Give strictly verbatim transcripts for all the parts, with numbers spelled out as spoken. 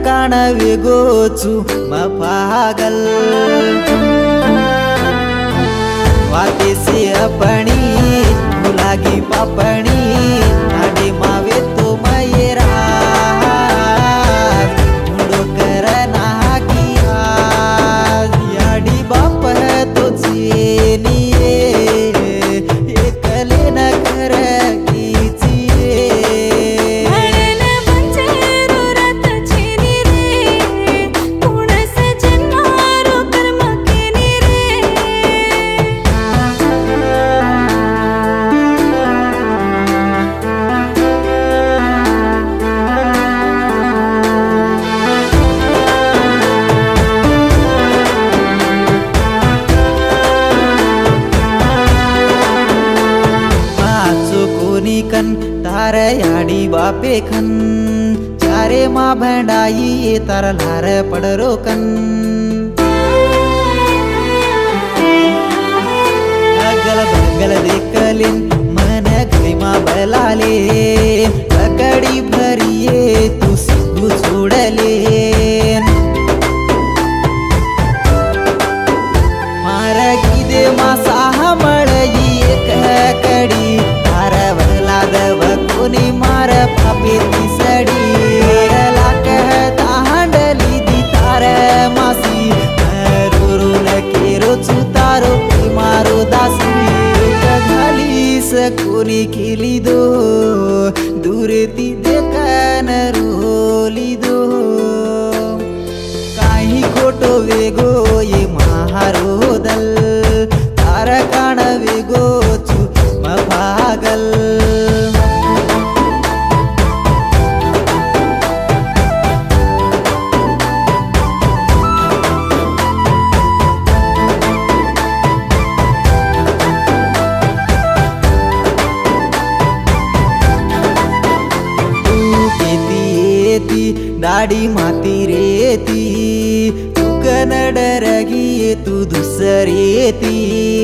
काण वेगोचू म पागल वातेसे अपनी मुलागी पापणी आडे मावे तो मयरा मुंडो कर नाकी आज याडी बाप तो चेनिये एकले न कर कन तार याडी बापे खन चारे माँ भंडाई ये तार लार पड़रो कन अगल बगल देखलिन मन गई माँ बलाले पकड़ी भरिए तू सिद्धू छोड़ले मारा गिदे माँ साह मड़ई एक कड़ी कोनी मार पापे तिसडी लाक तांडली दी तार मासी रुरुन केरो चुतारो मारो दासी घालीस कोनी खेली दो दूरेती देखन रोली दो काही खोटो वेगो ये महारो दल तार काण वेगो चु म पागल दाढ़ी माती रेती तू कनड रगी तू दुसरेती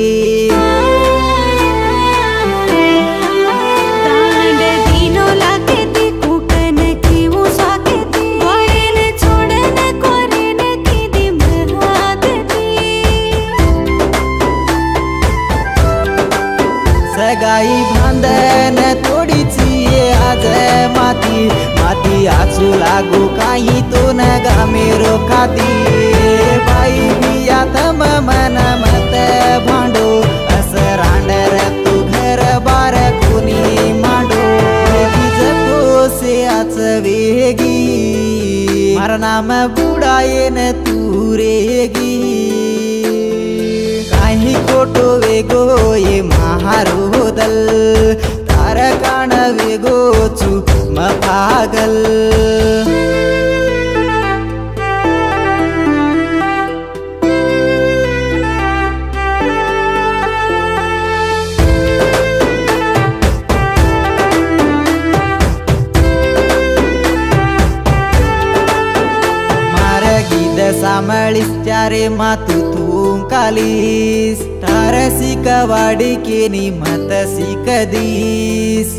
तांड दिनो लागेती कुकन की वो स्वागेती वरेन छोड़न कोरेन की दी मरादती सगाई भांडन तोडीची आज माती माती आचू लागू काही तो न गामेरो खाती बाई बिया तम मन मत भांडो अस रांडर तू घर बार कोणी मांडो बीज कोसे आच वेगी मार नाम बुडायेन तू रेगी काही खोटो वेगो ये महारो दल तार काण वेगो चू म पागल मार गीत सामळीस चारे मातू तू कालीस तार सिकवाडी केनी मत सिकदीस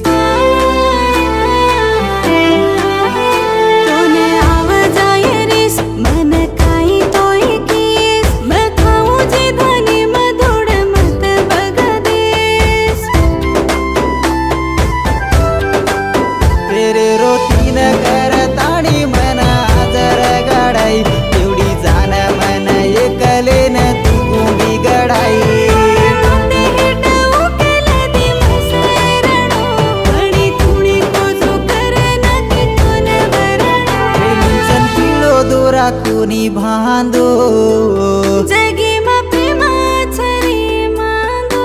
कोणी भांदो जगी मा प्रेमा छरी मांदो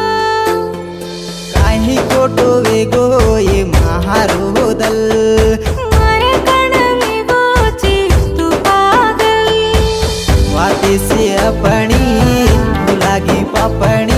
काही खोटो वेगो ये महारो दल मारे कण वेगो ची तू पागल वातेसे अपनी मुलागी पापणी